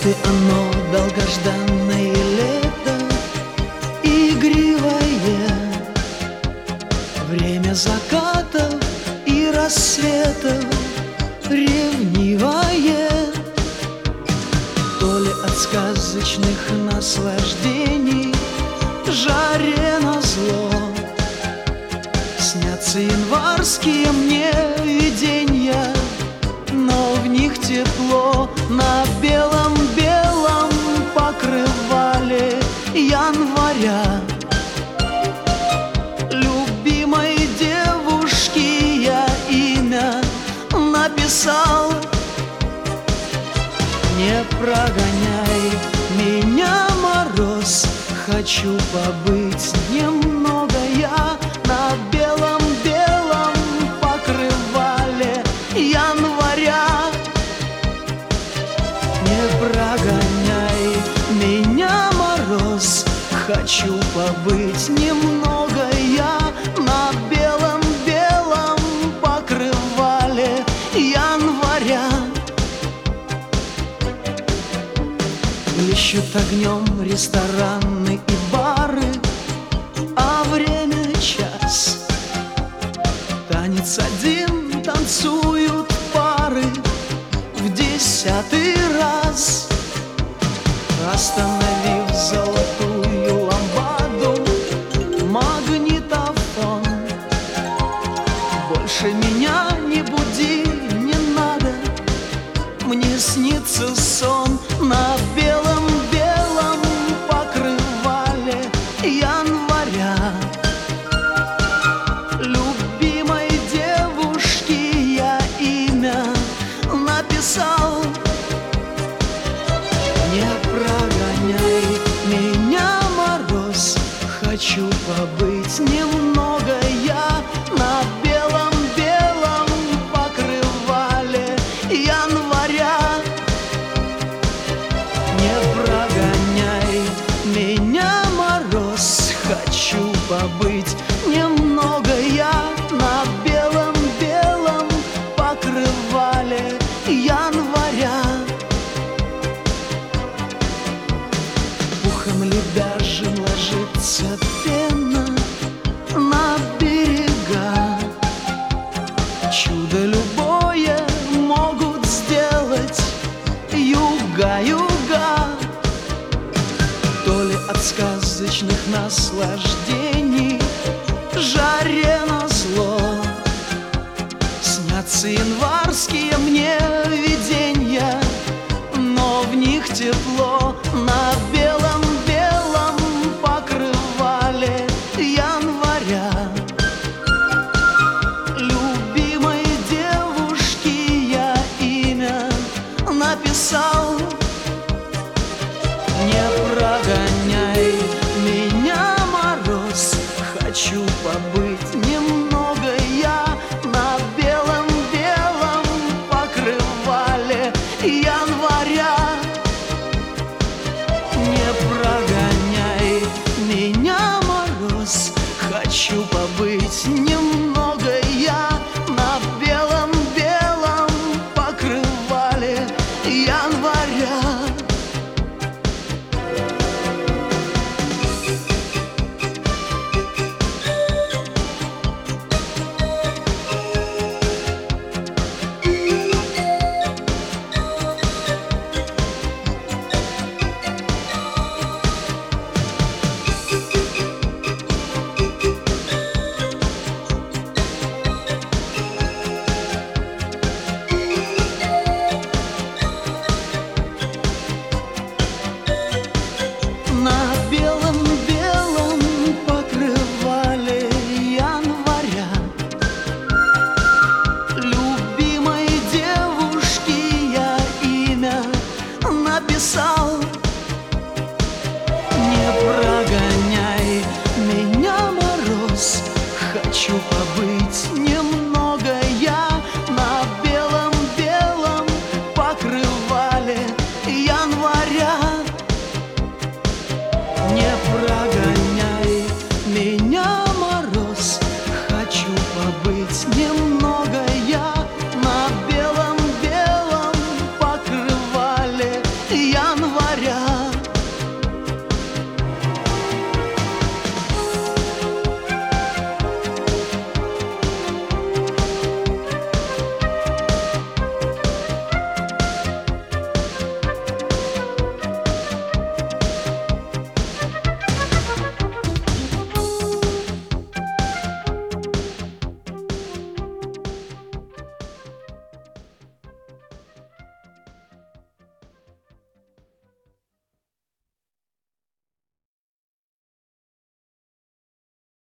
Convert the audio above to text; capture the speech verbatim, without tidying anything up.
и оно долгожданное лето, игривое, время закатов и рассветов, ревнивое. То ли от сказочных наслаждений жаре назло снятся январские мне виденья, но в них тепло на белом-белом покрывале января. Любимой девушке я имя написал. Не прогоняй меня, мороз, хочу побыть немного я на белом-белом покрывале января. Не прогоняй меня, мороз, хочу побыть немного я на белом-белом покрывале января. Ищут огнем рестораны и бары, а время час. Танец один танцуют пары в десятый раз. Остановив золотую лампаду, магнитофон, больше меня не буди, не надо. Мне снится сон на белом-белом покрывале января. Любимой девушке я имя написал. Не прогоняй меня, мороз, хочу побыть немного я на белом-белом покрывале января. Не прогоняй меня, мороз, хочу побыть немного я на белом-белом покрывале января. Пухом лебяжьим ложится пена на берега. Чудо любое могут сделать юга, юга. То ли от сказочных наслаждений жаре назло снятся январские мне виденья, но в них тепло